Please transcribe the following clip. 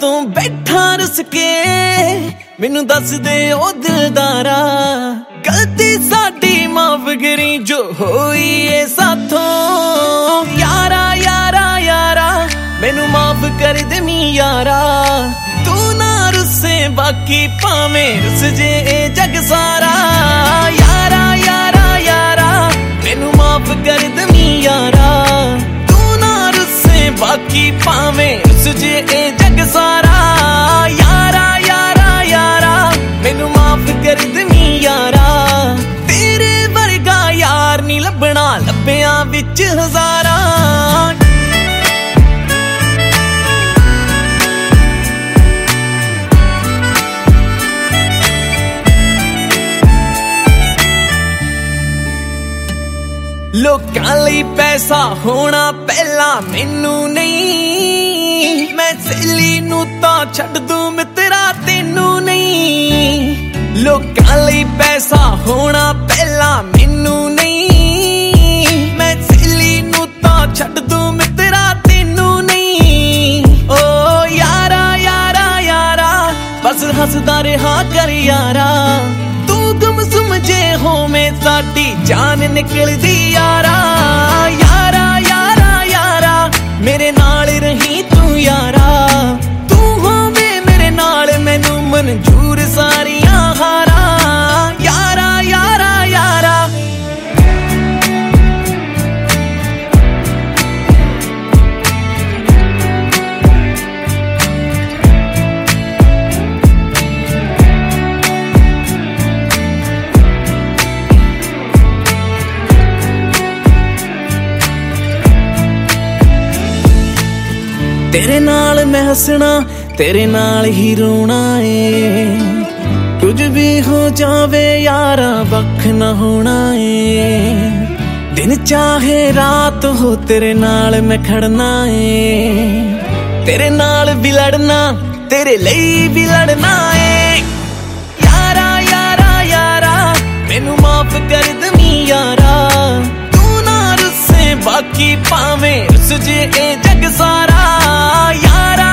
तू बैठा रुस के मैनू दस दे ओ दिलदारा गलती साडी माफ करी जो होई है साथों यारा यारा यारा मैनू माफ कर दे मी यारा तू ना रुसे बाकी भावें रुस जे ए जग सारा यारा यारा यारा मैनू माफ कर दे मी यारा तू ना रुसे बाकी भावें रुस जे ए जग सारा यारा यारा यारा मैनू माफ कर दे मी यारा तेरे वर्गा यार नी लभना लभ्या विच हजारां लोकां लई पैसा होना पहला मैनू नहीं मैं सहेली नू तां छड्ड दूं मित्रा तैनू नहीं लोकां लई पैसा होना पहला मैनू नहीं मैं सहेली नू तां छड्ड दूं मित्रा तैनू नहीं ओ यारा यारा यारा बस हसदा रहा कर यारा तू गुम समझे हो मैं साडी जान निकलदी यारा यारा यारा यारा मेरे नाल रही तू यारा तू होवे मेरे नाल मैनू मंजूर सारियां हारा यारा यारा यारा तेरे नाल मैं हसना तेरे नाल ही रोना है कुछ भी हो जावे यारा वख न होना है दिन चाहे रात हो तेरे नाल मैं खड़ना है तेरे नाल भी लड़ना तेरे लिए भी लड़ना है यारा यारा यारा मैनू माफ कर दे मी यारा तू ना रुसे बाकी भावें रुस जे ए जग सारा यारा